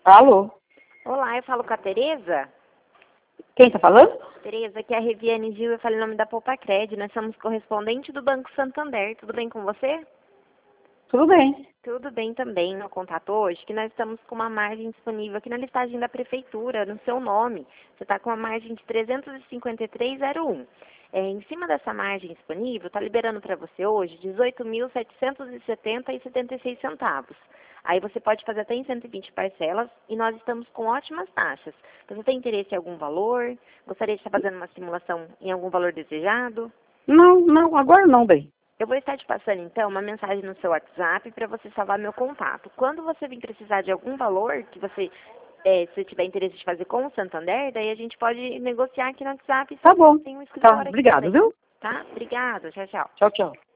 Alô? Olá, eu falo com a Tereza. Quem tá falando? Tereza, aqui é a Reviane Gil, eu falei o nome da Poupa-Cred. Nós somos correspondente do Banco Santander. Tudo bem com você? Tudo bem. Tudo bem também. No contato hoje que nós estamos com uma margem disponível aqui na listagem da Prefeitura, no seu nome. Você está com uma margem de 353,01. Em cima dessa margem disponível, está liberando para você hoje 18.770,76 centavos. Aí você pode fazer até em 120 parcelas e nós estamos com ótimas taxas. Você tem interesse em algum valor? Gostaria de estar fazendo uma simulação em algum valor desejado? Não, agora não, bem. Eu vou estar te passando, então, uma mensagem no seu WhatsApp para você salvar meu contato. Quando você vir precisar de algum valor que você, se tiver interesse de fazer com o Santander, daí a gente pode negociar aqui no WhatsApp. Tá bom. Tem um Tá, escritório aqui obrigado, também. viu? Tá? Obrigada. Tchau, tchau. Tchau, tchau.